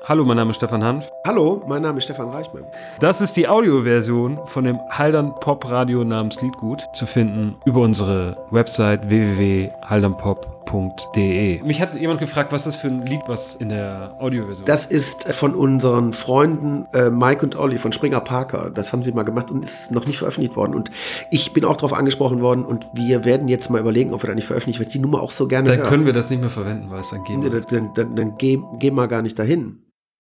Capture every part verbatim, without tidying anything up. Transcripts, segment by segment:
Hallo, mein Name ist Stefan Hanf. Hallo, mein Name ist Stefan Reichmann. Das ist die Audioversion von dem Haldern Pop Radio namens Liedgut, zu finden über unsere Website w w w punkt haldernpop punkt d e. Mich hat jemand gefragt, was das für ein Lied was in der Audioversion. Das ist von unseren Freunden äh, Mike und Olli von Springer Parker. Das haben sie mal gemacht und ist noch nicht veröffentlicht worden. Und ich bin auch darauf angesprochen worden und wir werden jetzt mal überlegen, ob wir da nicht veröffentlichen, weil ich die Nummer auch so gerne Dann höre. können wir das nicht mehr verwenden, weil es dann geht. Nee, dann dann, dann, dann geh, geh mal gar nicht dahin.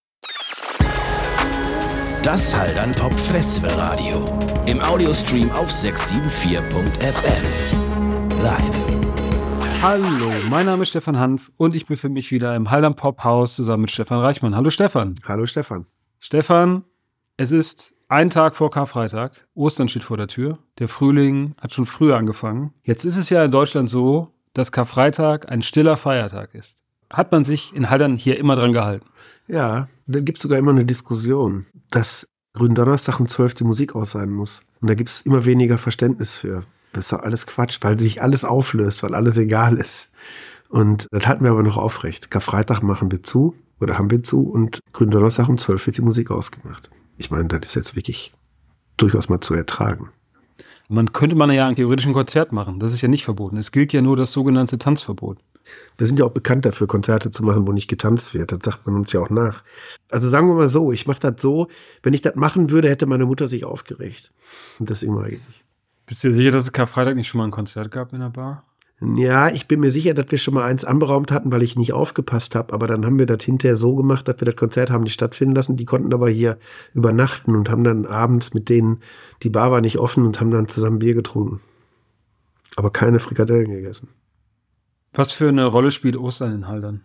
Das Haldern Pop Festival Radio. Im Audiostream auf sechs sieben vier punkt f m. Live. Hallo, mein Name ist Stefan Hanf und ich befinde mich wieder im Haldern Pop Haus zusammen mit Stefan Reichmann. Hallo Stefan. Hallo Stefan. Stefan, es ist ein Tag vor Karfreitag. Ostern steht vor der Tür. Der Frühling hat schon früher angefangen. Jetzt ist es ja in Deutschland so, dass Karfreitag ein stiller Feiertag ist. Hat man sich in Haldern hier immer dran gehalten? Ja, da gibt es sogar immer eine Diskussion, dass Gründonnerstag um zwölf die Musik aus sein muss. Und da gibt es immer weniger Verständnis für. Das ist doch alles Quatsch, weil sich alles auflöst, weil alles egal ist. Und das halten wir aber noch aufrecht. Karfreitag machen wir zu oder haben wir zu und Gründonnerstag um zwölf wird die Musik ausgemacht. Ich meine, das ist jetzt wirklich durchaus mal zu ertragen. Man könnte man ja theoretisch ein Konzert machen. Das ist ja nicht verboten. Es gilt ja nur das sogenannte Tanzverbot. Wir sind ja auch bekannt dafür, Konzerte zu machen, wo nicht getanzt wird. Das sagt man uns ja auch nach. Also sagen wir mal so, ich mache das so, wenn ich das machen würde, hätte meine Mutter sich aufgeregt. Und deswegen mache ich nicht. Bist du dir sicher, dass es Karfreitag nicht schon mal ein Konzert gab in der Bar? Ja, ich bin mir sicher, dass wir schon mal eins anberaumt hatten, weil ich nicht aufgepasst habe. Aber dann haben wir das hinterher so gemacht, dass wir das Konzert haben nicht stattfinden lassen. Die konnten aber hier übernachten und haben dann abends mit denen, die Bar war nicht offen und haben dann zusammen Bier getrunken. Aber keine Frikadellen gegessen. Was für eine Rolle spielt Ostern in Haldern?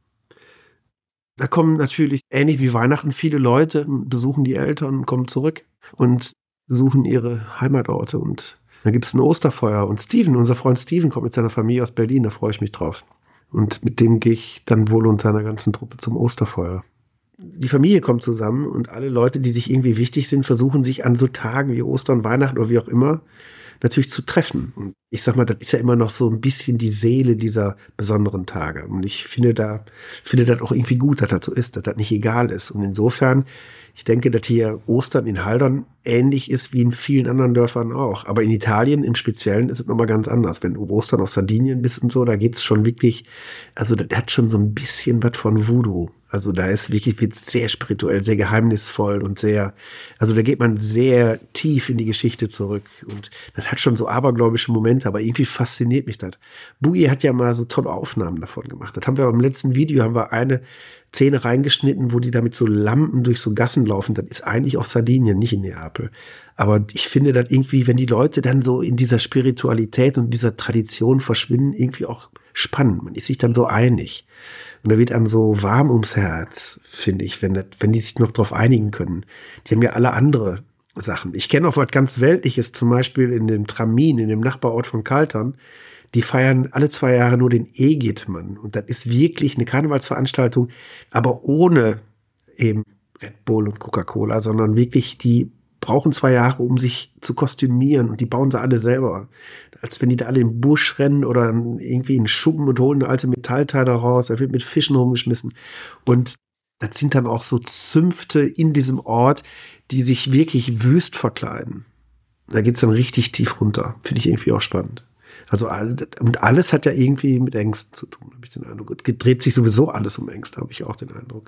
Da kommen natürlich, ähnlich wie Weihnachten, viele Leute, besuchen die Eltern, kommen zurück und besuchen ihre Heimatorte. Und dann gibt es ein Osterfeuer. Und Steven, unser Freund Steven, kommt mit seiner Familie aus Berlin, da freue ich mich drauf. Und mit dem gehe ich dann wohl und seiner ganzen Truppe zum Osterfeuer. Die Familie kommt zusammen und alle Leute, die sich irgendwie wichtig sind, versuchen sich an so Tagen wie Ostern, Weihnachten oder wie auch immer natürlich zu treffen. Und ich sag mal, das ist ja immer noch so ein bisschen die Seele dieser besonderen Tage. Und ich finde da, finde das auch irgendwie gut, dass das so ist, dass das nicht egal ist. Und insofern, ich denke, dass hier Ostern in Haldern ähnlich ist wie in vielen anderen Dörfern auch. Aber in Italien im Speziellen ist es nochmal ganz anders. Wenn du Ostern auf Sardinien bist und so, da geht's schon wirklich, also das hat schon so ein bisschen was von Voodoo. Also da ist wirklich, wird sehr spirituell, sehr geheimnisvoll und sehr, also da geht man sehr tief in die Geschichte zurück. Und das hat schon so abergläubische Momente, aber irgendwie fasziniert mich das. Boogie hat ja mal so tolle Aufnahmen davon gemacht. Das haben wir im letzten Video, haben wir eine Szene reingeschnitten, wo die da mit so Lampen durch so Gassen laufen. Das ist eigentlich auf Sardinien, nicht in Neapel. Aber ich finde das irgendwie, wenn die Leute dann so in dieser Spiritualität und dieser Tradition verschwinden, irgendwie auch spannend. Man ist sich dann so einig. Und da wird einem so warm ums Herz, finde ich, wenn, das, wenn die sich noch drauf einigen können. Die haben ja alle andere Sachen. Ich kenne auch was ganz Weltliches, zum Beispiel in dem Tramin, in dem Nachbarort von Kaltern. Die feiern alle zwei Jahre nur den Egitmann. Und das ist wirklich eine Karnevalsveranstaltung, aber ohne eben Red Bull und Coca-Cola, sondern wirklich, die brauchen zwei Jahre, um sich zu kostümieren. Und die bauen sie alle selber. Als wenn die da alle im Busch rennen oder irgendwie in Schuppen und holen alte Metallteile raus. Er wird mit Fischen rumgeschmissen. Und das sind dann auch so Zünfte in diesem Ort, die sich wirklich wüst verkleiden. Da geht's dann richtig tief runter. Finde ich irgendwie auch spannend. Also und alles hat ja irgendwie mit Ängsten zu tun, habe ich den Eindruck. Und dreht sich sowieso alles um Ängste, habe ich auch den Eindruck.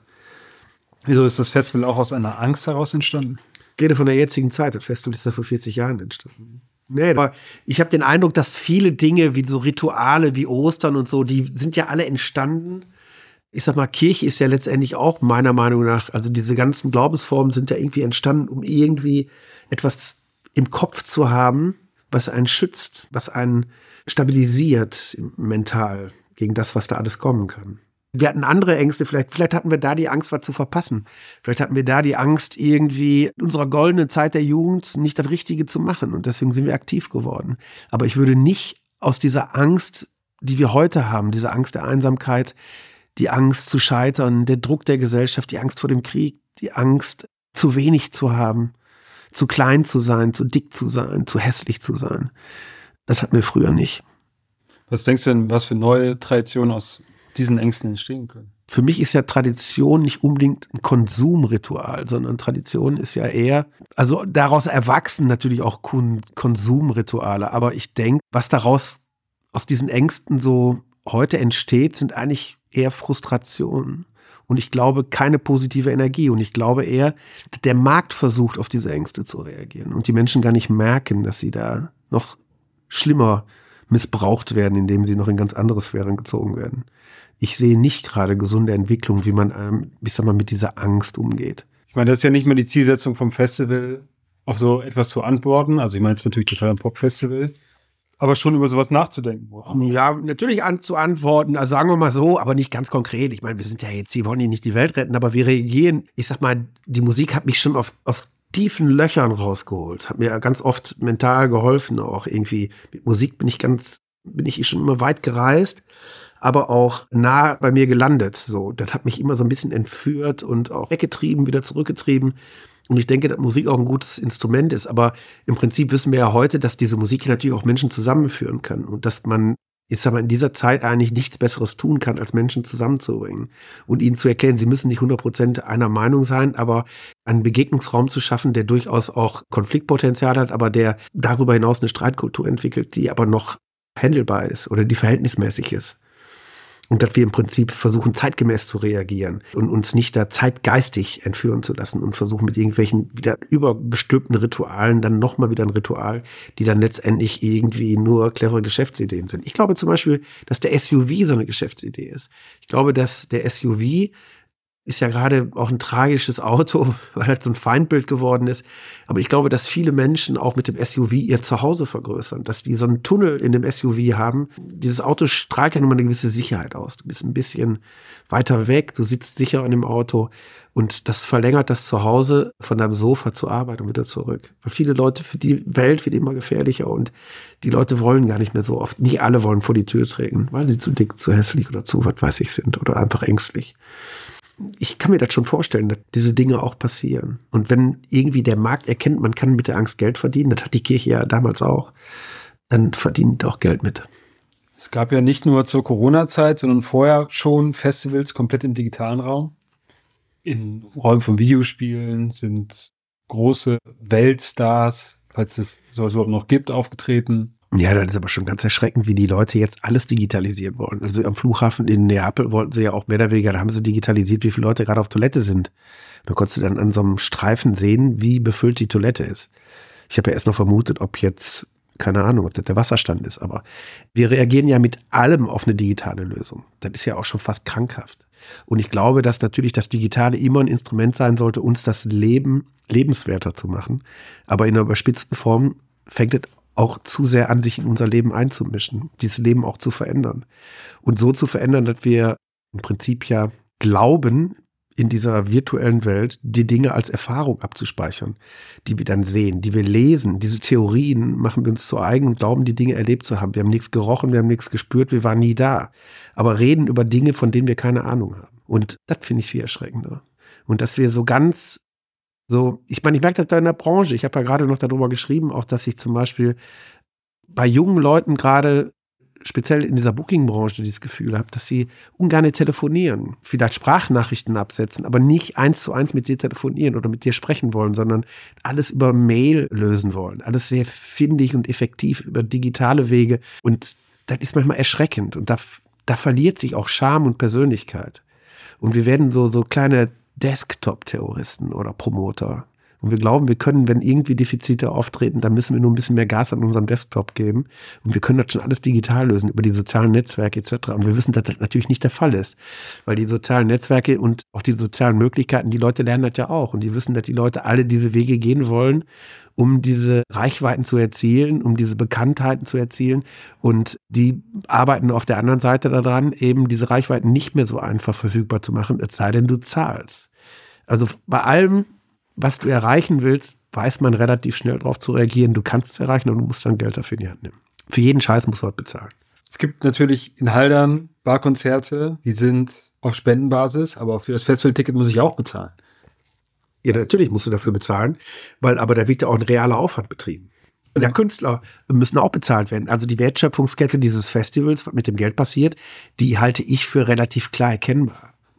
Wieso ist das Festival auch aus einer Angst heraus entstanden? Ich rede von der jetzigen Zeit. Das Festival ist ja vor vierzig Jahren entstanden. Nee, aber ich habe den Eindruck, dass viele Dinge wie so Rituale wie Ostern und so, die sind ja alle entstanden. Ich sag mal, Kirche ist ja letztendlich auch meiner Meinung nach, also diese ganzen Glaubensformen sind ja irgendwie entstanden, um irgendwie etwas im Kopf zu haben, was einen schützt, was einen stabilisiert mental gegen das, was da alles kommen kann. Wir hatten andere Ängste, vielleicht, vielleicht hatten wir da die Angst, was zu verpassen. Vielleicht hatten wir da die Angst, irgendwie in unserer goldenen Zeit der Jugend nicht das Richtige zu machen. Und deswegen sind wir aktiv geworden. Aber ich würde nicht aus dieser Angst, die wir heute haben, diese Angst der Einsamkeit, die Angst zu scheitern, der Druck der Gesellschaft, die Angst vor dem Krieg, die Angst, zu wenig zu haben, zu klein zu sein, zu dick zu sein, zu hässlich zu sein. Das hatten wir früher nicht. Was denkst du denn, was für neue Traditionen aus diesen Ängsten entstehen können? für mich ist ja Tradition nicht unbedingt ein Konsumritual, sondern Tradition ist ja eher, also daraus erwachsen natürlich auch Kon- Konsumrituale. Aber ich denke, was daraus aus diesen Ängsten so heute entsteht, sind eigentlich eher Frustrationen. Und ich glaube, keine positive Energie. Und ich glaube eher, der Markt versucht, auf diese Ängste zu reagieren. Und die Menschen gar nicht merken, dass sie da noch schlimmer missbraucht werden, indem sie noch in ganz andere Sphären gezogen werden. Ich sehe nicht gerade gesunde Entwicklung, wie man, ähm, ich sag mal, mit dieser Angst umgeht. Ich meine, das ist ja nicht mehr die Zielsetzung vom Festival, auf so etwas zu antworten. Also ich meine, es ist natürlich total ein Pop-Festival, aber schon über sowas nachzudenken. Ja, natürlich an, zu antworten, also sagen wir mal so, aber nicht ganz konkret. Ich meine, wir sind ja jetzt, sie wollen hier nicht die Welt retten, aber wir reagieren. Ich sag mal, die Musik hat mich schon auf, auf tiefen Löchern rausgeholt, hat mir ganz oft mental geholfen auch irgendwie. Mit Musik bin ich ganz, bin ich schon immer weit gereist, aber auch nah bei mir gelandet. So, das hat mich immer so ein bisschen entführt und auch weggetrieben, wieder zurückgetrieben. Und ich denke, dass Musik auch ein gutes Instrument ist. Aber im Prinzip wissen wir ja heute, dass diese Musik natürlich auch Menschen zusammenführen kann. Und dass man, ich sag mal, in dieser Zeit eigentlich nichts Besseres tun kann, als Menschen zusammenzubringen. Und ihnen zu erklären, sie müssen nicht hundert Prozent einer Meinung sein, aber einen Begegnungsraum zu schaffen, der durchaus auch Konfliktpotenzial hat, aber der darüber hinaus eine Streitkultur entwickelt, die aber noch handelbar ist oder die verhältnismäßig ist. Und dass wir im Prinzip versuchen, zeitgemäß zu reagieren und uns nicht da zeitgeistig entführen zu lassen und versuchen mit irgendwelchen wieder übergestülpten Ritualen dann nochmal wieder ein Ritual, die dann letztendlich irgendwie nur clevere Geschäftsideen sind. Ich glaube zum Beispiel, dass der S U V so eine Geschäftsidee ist. Ich glaube, dass der S U V ist ja gerade auch ein tragisches Auto, weil halt so ein Feindbild geworden ist. Aber ich glaube, dass viele Menschen auch mit dem S U V ihr Zuhause vergrößern, dass die so einen Tunnel in dem S U V haben. Dieses Auto strahlt ja nun mal eine gewisse Sicherheit aus. Du bist ein bisschen weiter weg, du sitzt sicher in dem Auto und das verlängert das Zuhause von deinem Sofa zur Arbeit und wieder zurück. Weil viele Leute, für die Welt wird immer gefährlicher und die Leute wollen gar nicht mehr so oft, nicht alle wollen vor die Tür treten, weil sie zu dick, zu hässlich oder zu was weiß ich sind oder einfach ängstlich. Ich kann mir das schon vorstellen, dass diese Dinge auch passieren. Und wenn irgendwie der Markt erkennt, man kann mit der Angst Geld verdienen, das hat die Kirche ja damals auch, dann verdient auch Geld mit. Es gab ja nicht nur zur Corona-Zeit, sondern vorher schon Festivals komplett im digitalen Raum. In Räumen von Videospielen sind große Weltstars, falls es sowas überhaupt noch gibt, aufgetreten. Ja, das ist aber schon ganz erschreckend, wie die Leute jetzt alles digitalisieren wollen. Also am Flughafen in Neapel wollten sie ja auch mehr oder weniger, da haben sie digitalisiert, wie viele Leute gerade auf Toilette sind. Da konntest du dann an so einem Streifen sehen, wie befüllt die Toilette ist. Ich habe ja erst noch vermutet, ob jetzt, keine Ahnung, ob das der Wasserstand ist, aber wir reagieren ja mit allem auf eine digitale Lösung. Das ist ja auch schon fast krankhaft. Und ich glaube, dass natürlich das Digitale immer ein Instrument sein sollte, uns das Leben lebenswerter zu machen. Aber in einer überspitzten Form fängt es auch zu sehr an, sich in unser Leben einzumischen, dieses Leben auch zu verändern. Und so zu verändern, dass wir im Prinzip ja glauben, in dieser virtuellen Welt die Dinge als Erfahrung abzuspeichern, die wir dann sehen, die wir lesen. Diese Theorien machen wir uns zu eigen und glauben, die Dinge erlebt zu haben. Wir haben nichts gerochen, wir haben nichts gespürt, wir waren nie da. Aber reden über Dinge, von denen wir keine Ahnung haben. Und das finde ich viel erschreckender. Und dass wir so ganz So, ich meine, ich merke das da in der Branche. Ich habe ja gerade noch darüber geschrieben, auch dass ich zum Beispiel bei jungen Leuten gerade, speziell in dieser Booking-Branche, dieses Gefühl habe, dass sie ungern telefonieren, vielleicht Sprachnachrichten absetzen, aber nicht eins zu eins mit dir telefonieren oder mit dir sprechen wollen, sondern alles über Mail lösen wollen. Alles sehr findig und effektiv über digitale Wege. Und das ist manchmal erschreckend. Und da, da verliert sich auch Charme und Persönlichkeit. Und wir werden so, so kleine Desktop-Terroristen oder Promoter. Und wir glauben, wir können, wenn irgendwie Defizite auftreten, dann müssen wir nur ein bisschen mehr Gas an unserem Desktop geben. Und wir können das schon alles digital lösen, über die sozialen Netzwerke et cetera. Und wir wissen, dass das natürlich nicht der Fall ist. Weil die sozialen Netzwerke und auch die sozialen Möglichkeiten, die Leute lernen das ja auch. Und die wissen, dass die Leute alle diese Wege gehen wollen, um diese Reichweiten zu erzielen, um diese Bekanntheiten zu erzielen. Und die arbeiten auf der anderen Seite daran, eben diese Reichweiten nicht mehr so einfach verfügbar zu machen, es sei denn, du zahlst. Also bei allem, was du erreichen willst, weiß man relativ schnell darauf zu reagieren. Du kannst es erreichen und du musst dann Geld dafür in die Hand nehmen. Für jeden Scheiß musst du halt bezahlen. Es gibt natürlich in Haldern Barkonzerte, die sind auf Spendenbasis, aber für das Festivalticket muss ich auch bezahlen. Ja, natürlich musst du dafür bezahlen, weil aber da wird ja auch ein realer Aufwand betrieben. Ja, Künstler müssen auch bezahlt werden. Also die Wertschöpfungskette dieses Festivals, was mit dem Geld passiert, die halte ich für relativ klar erkennbar.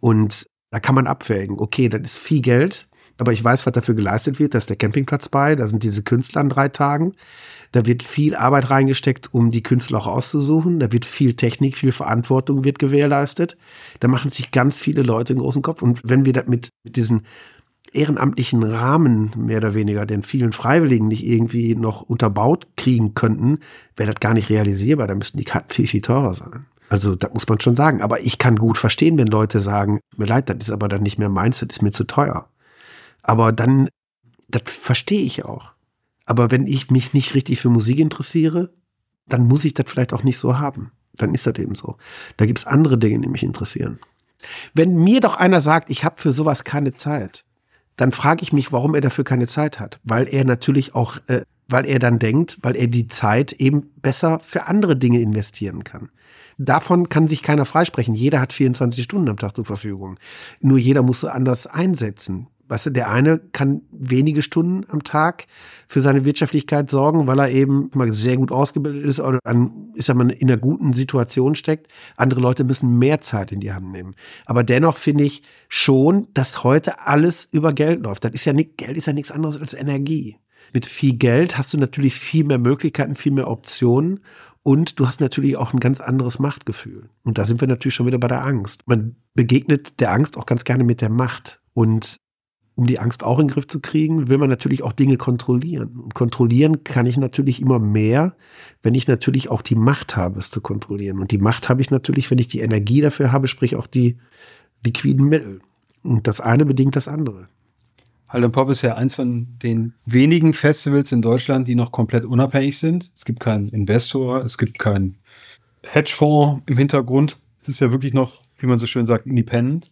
Und da kann man abwägen, okay, das ist viel Geld, aber ich weiß, was dafür geleistet wird, da ist der Campingplatz bei, da sind diese Künstler an drei Tagen, da wird viel Arbeit reingesteckt, um die Künstler auch auszusuchen, da wird viel Technik, viel Verantwortung wird gewährleistet, da machen sich ganz viele Leute einen großen Kopf und wenn wir das mit, mit diesen ehrenamtlichen Rahmen, mehr oder weniger, den vielen Freiwilligen nicht irgendwie noch unterbaut kriegen könnten, wäre das gar nicht realisierbar, da müssten die Karten viel, viel teurer sein. Also, das muss man schon sagen. Aber ich kann gut verstehen, wenn Leute sagen, mir leid, das ist aber dann nicht mehr meins, das ist mir zu teuer. Aber dann, das verstehe ich auch. Aber wenn ich mich nicht richtig für Musik interessiere, dann muss ich das vielleicht auch nicht so haben. Dann ist das eben so. Da gibt es andere Dinge, die mich interessieren. Wenn mir doch einer sagt, ich habe für sowas keine Zeit, dann frage ich mich, warum er dafür keine Zeit hat. Weil er natürlich auch, äh, weil er dann denkt, weil er die Zeit eben besser für andere Dinge investieren kann. Davon kann sich keiner freisprechen. Jeder hat vierundzwanzig Stunden am Tag zur Verfügung. Nur jeder muss so anders einsetzen. Weißt du, der eine kann wenige Stunden am Tag für seine Wirtschaftlichkeit sorgen, weil er eben mal sehr gut ausgebildet ist oder an, ist er mal in einer guten Situation steckt. Andere Leute müssen mehr Zeit in die Hand nehmen. Aber dennoch finde ich schon, dass heute alles über Geld läuft. Das ist ja nicht, Geld ist ja nichts anderes als Energie. Mit viel Geld hast du natürlich viel mehr Möglichkeiten, viel mehr Optionen. Und du hast natürlich auch ein ganz anderes Machtgefühl. Und da sind wir natürlich schon wieder bei der Angst. Man begegnet der Angst auch ganz gerne mit der Macht. Und um die Angst auch in den Griff zu kriegen, will man natürlich auch Dinge kontrollieren. Und kontrollieren kann ich natürlich immer mehr, wenn ich natürlich auch die Macht habe, es zu kontrollieren. Und die Macht habe ich natürlich, wenn ich die Energie dafür habe, sprich auch die liquiden Mittel. Und das eine bedingt das andere. Hald und Pop ist ja eins von den wenigen Festivals in Deutschland, die noch komplett unabhängig sind. Es gibt keinen Investor, es gibt keinen Hedgefonds im Hintergrund. Es ist ja wirklich noch, wie man so schön sagt, independent.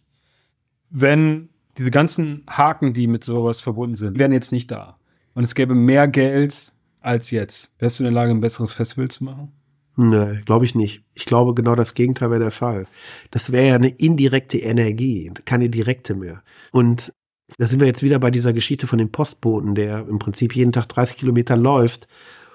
Wenn diese ganzen Haken, die mit sowas verbunden sind, wären jetzt nicht da und es gäbe mehr Geld als jetzt, wärst du in der Lage, ein besseres Festival zu machen? Nee, glaube ich nicht. Ich glaube, genau das Gegenteil wäre der Fall. Das wäre ja eine indirekte Energie, keine direkte mehr. Und da sind wir jetzt wieder bei dieser Geschichte von dem Postboten, der im Prinzip jeden Tag dreißig Kilometer läuft.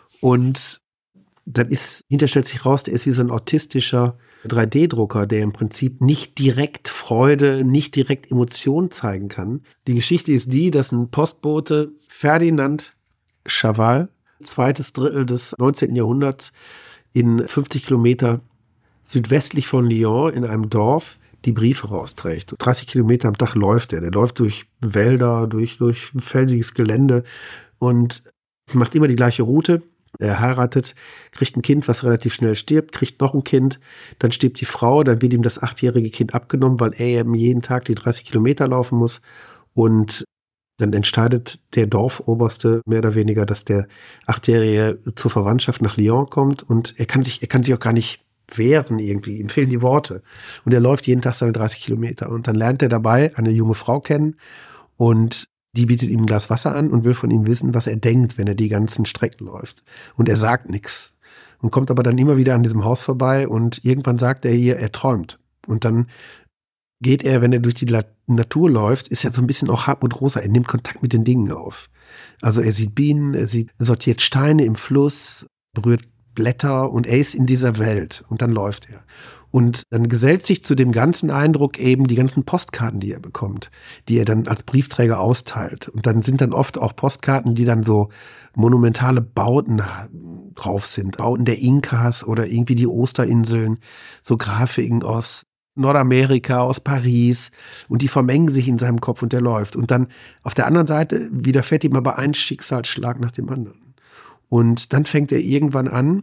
Und dann ist, hinterher stellt sich raus, der ist wie so ein autistischer drei D Drucker, der im Prinzip nicht direkt Freude, nicht direkt Emotionen zeigen kann. Die Geschichte ist die, dass ein Postbote, Ferdinand Chaval, zweites Drittel des neunzehnten Jahrhunderts, in fünfzig Kilometer südwestlich von Lyon in einem Dorf die Briefe rausträgt. dreißig Kilometer am Tag läuft er. Der läuft durch Wälder, durch, durch felsiges Gelände und macht immer die gleiche Route. Er heiratet, kriegt ein Kind, was relativ schnell stirbt, kriegt noch ein Kind, dann stirbt die Frau, dann wird ihm das achtjährige Kind abgenommen, weil er eben jeden Tag die dreißig Kilometer laufen muss. Und dann entscheidet der Dorfoberste mehr oder weniger, dass der Achtjährige zur Verwandtschaft nach Lyon kommt und er kann sich, er kann sich auch gar nicht wehren irgendwie, ihm fehlen die Worte. Und er läuft jeden Tag seine dreißig Kilometer und dann lernt er dabei eine junge Frau kennen und die bietet ihm ein Glas Wasser an und will von ihm wissen, was er denkt, wenn er die ganzen Strecken läuft. Und er sagt nichts und kommt aber dann immer wieder an diesem Haus vorbei und irgendwann sagt er hier, er träumt. Und dann geht er, wenn er durch die La- Natur läuft, ist er so ein bisschen auch Hartmut Rosa. Er nimmt Kontakt mit den Dingen auf. Also er sieht Bienen, er sieht, er sortiert Steine im Fluss, berührt Blätter und er ist in dieser Welt und dann läuft er. Und dann gesellt sich zu dem ganzen Eindruck eben die ganzen Postkarten, die er bekommt, die er dann als Briefträger austeilt. Und dann sind dann oft auch Postkarten, die dann so monumentale Bauten drauf sind. Bauten der Inkas oder irgendwie die Osterinseln, so Grafiken aus Nordamerika, aus Paris. Und die vermengen sich in seinem Kopf und er läuft. Und dann auf der anderen Seite widerfährt ihm aber ein Schicksalsschlag nach dem anderen. Und dann fängt er irgendwann an,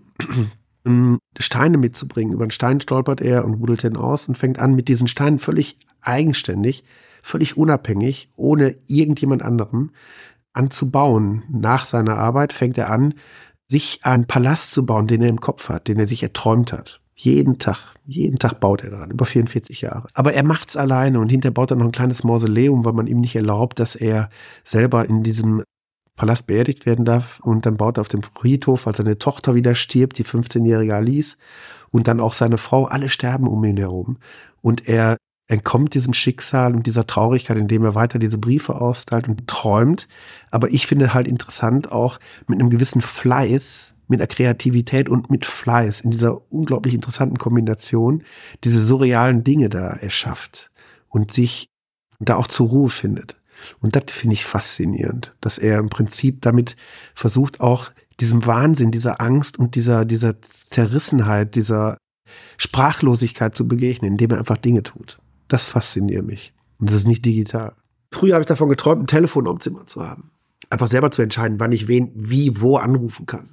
Steine mitzubringen. Über einen Stein stolpert er und rudelt ihn aus und fängt an, mit diesen Steinen völlig eigenständig, völlig unabhängig, ohne irgendjemand anderem, an zu bauen. Nach seiner Arbeit fängt er an, sich einen Palast zu bauen, den er im Kopf hat, den er sich erträumt hat. Jeden Tag, jeden Tag baut er daran, über vierundvierzig Jahre. Aber er macht's alleine und hinterher baut er noch ein kleines Mausoleum, weil man ihm nicht erlaubt, dass er selber in diesem Palast beerdigt werden darf. Und dann baut er auf dem Friedhof, als seine Tochter wieder stirbt, die fünfzehnjährige Alice, und dann auch seine Frau, alle sterben um ihn herum. Und er entkommt diesem Schicksal und dieser Traurigkeit, indem er weiter diese Briefe austeilt und träumt. Aber ich finde halt interessant, auch mit einem gewissen Fleiß, mit einer Kreativität und mit Fleiß, in dieser unglaublich interessanten Kombination, diese surrealen Dinge da erschafft. und sich da auch zur Ruhe findet. Und das finde ich faszinierend, dass er im Prinzip damit versucht, auch diesem Wahnsinn, dieser Angst und dieser, dieser Zerrissenheit, dieser Sprachlosigkeit zu begegnen, indem er einfach Dinge tut. Das fasziniert mich. Und das ist nicht digital. Früher habe ich davon geträumt, ein Telefon am Zimmer zu haben. Einfach selber zu entscheiden, wann ich wen, wie, wo anrufen kann.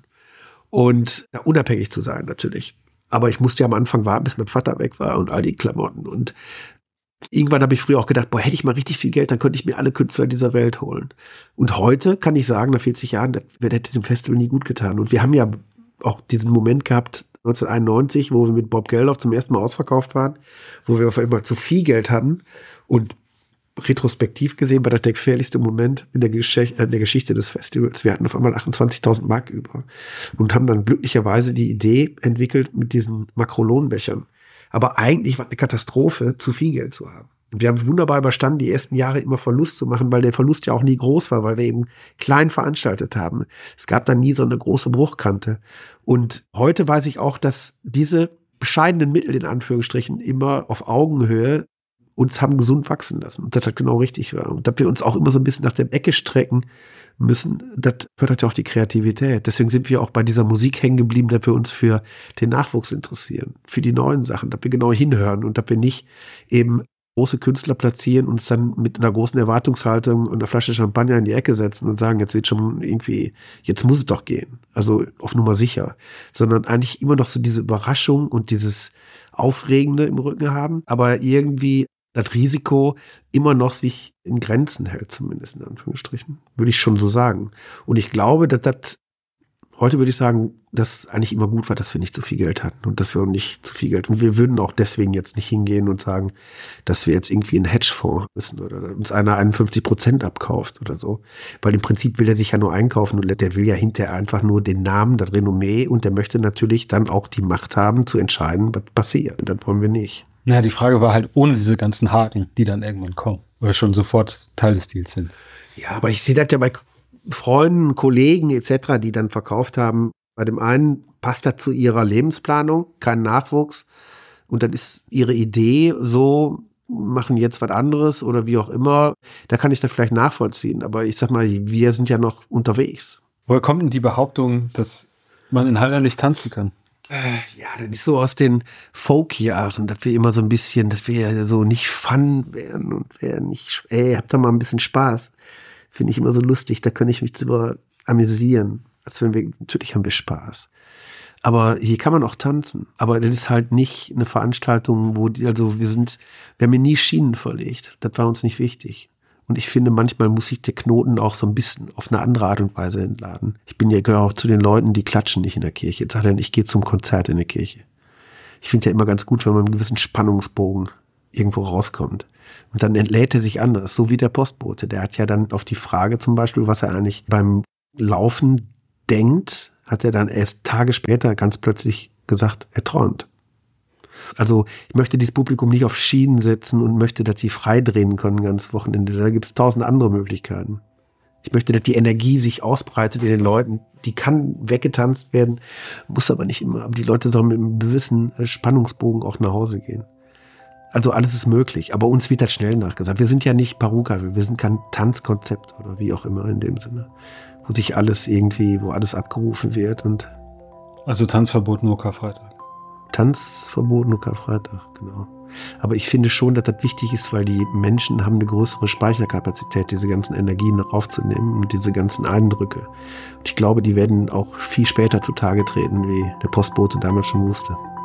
Und ja, unabhängig zu sein, natürlich. Aber ich musste ja am Anfang warten, bis mein Vater weg war und all die Klamotten. Und irgendwann habe ich früher auch gedacht, boah, hätte ich mal richtig viel Geld, dann könnte ich mir alle Künstler dieser Welt holen. Und heute kann ich sagen, nach vierzig Jahren, das hätte dem Festival nie gut getan. Und wir haben ja auch diesen Moment gehabt, neunzehnhunderteinundneunzig, wo wir mit Bob Geldof zum ersten Mal ausverkauft waren, wo wir auf einmal zu viel Geld hatten. Und retrospektiv gesehen war das der gefährlichste Moment in der, Gesch- in der Geschichte des Festivals. Wir hatten auf einmal achtundzwanzigtausend Mark über und haben dann glücklicherweise die Idee entwickelt mit diesen Makrolonbechern. Aber eigentlich war eine Katastrophe, zu viel Geld zu haben. Und wir haben es wunderbar überstanden, die ersten Jahre immer Verlust zu machen, weil der Verlust ja auch nie groß war, weil wir eben klein veranstaltet haben. Es gab dann nie so eine große Bruchkante. Und heute weiß ich auch, dass diese bescheidenen Mittel in Anführungsstrichen immer auf Augenhöhe uns haben gesund wachsen lassen. Und das hat genau richtig war. Und dass wir uns auch immer so ein bisschen nach der Ecke strecken müssen, das fördert ja auch die Kreativität. Deswegen sind wir auch bei dieser Musik hängen geblieben, dass wir uns für den Nachwuchs interessieren, für die neuen Sachen, dass wir genau hinhören und dass wir nicht eben große Künstler platzieren und uns dann mit einer großen Erwartungshaltung und einer Flasche Champagner in die Ecke setzen und sagen, jetzt wird schon irgendwie, jetzt muss es doch gehen. Also auf Nummer sicher. Sondern eigentlich immer noch so diese Überraschung und dieses Aufregende im Rücken haben, aber irgendwie das Risiko immer noch sich in Grenzen hält, zumindest in Anführungsstrichen. Würde ich schon so sagen. Und ich glaube, dass das, heute würde ich sagen, dass eigentlich immer gut war, dass wir nicht zu viel Geld hatten und dass wir nicht zu viel Geld. Und wir würden auch deswegen jetzt nicht hingehen und sagen, dass wir jetzt irgendwie einen Hedgefonds müssen oder uns einer einundfünfzig Prozent abkauft oder so. Weil im Prinzip will er sich ja nur einkaufen und der will ja hinterher einfach nur den Namen, das Renommee und der möchte natürlich dann auch die Macht haben, zu entscheiden, was passiert. Und das wollen wir nicht. Naja, die Frage war halt ohne diese ganzen Haken, die dann irgendwann kommen oder schon sofort Teil des Deals sind. Ja, aber ich sehe das ja bei Freunden, Kollegen et cetera, die dann verkauft haben. Bei dem einen passt das zu ihrer Lebensplanung, kein Nachwuchs. Und dann ist ihre Idee so, machen jetzt was anderes oder wie auch immer. Da kann ich das vielleicht nachvollziehen. Aber ich sag mal, wir sind ja noch unterwegs. Woher kommt denn die Behauptung, dass man in Haldern nicht tanzen kann? Ja, das ist so aus den Folk-Jahren, dass wir immer so ein bisschen, dass wir so nicht Fun wären und wären nicht, ey, habt da mal ein bisschen Spaß. Finde ich immer so lustig, da kann ich mich drüber amüsieren. Als wenn wir, natürlich haben wir Spaß. Aber hier kann man auch tanzen. Aber das ist halt nicht eine Veranstaltung, wo die, also wir sind, wir haben hier nie Schienen verlegt. Das war uns nicht wichtig. Und ich finde, manchmal muss sich der Knoten auch so ein bisschen auf eine andere Art und Weise entladen. Ich bin ja gehöre auch zu den Leuten, die klatschen nicht in der Kirche. Jetzt sagt er, ich gehe zum Konzert in der Kirche. Ich finde ja immer ganz gut, wenn man einen gewissen Spannungsbogen irgendwo rauskommt. Und dann entlädt er sich anders, so wie der Postbote. Der hat ja dann auf die Frage zum Beispiel, was er eigentlich beim Laufen denkt, hat er dann erst Tage später ganz plötzlich gesagt, er träumt. Also ich möchte dieses Publikum nicht auf Schienen setzen und möchte, dass die frei drehen können ganz Wochenende. Da gibt es tausend andere Möglichkeiten. Ich möchte, dass die Energie sich ausbreitet in den Leuten. Die kann weggetanzt werden, muss aber nicht immer. Aber die Leute sollen mit einem gewissen Spannungsbogen auch nach Hause gehen. Also alles ist möglich, aber uns wird das schnell nachgesagt. Wir sind ja nicht Paruka, wir sind kein Tanzkonzept oder wie auch immer in dem Sinne, wo sich alles irgendwie, wo alles abgerufen wird. Und also Tanzverbot nur Karfreitag. Tanzverbot nur Karfreitag, genau. Aber ich finde schon, dass das wichtig ist, weil die Menschen haben eine größere Speicherkapazität, diese ganzen Energien noch aufzunehmen und diese ganzen Eindrücke. Und ich glaube, die werden auch viel später zutage treten, wie der Postbote damals schon wusste.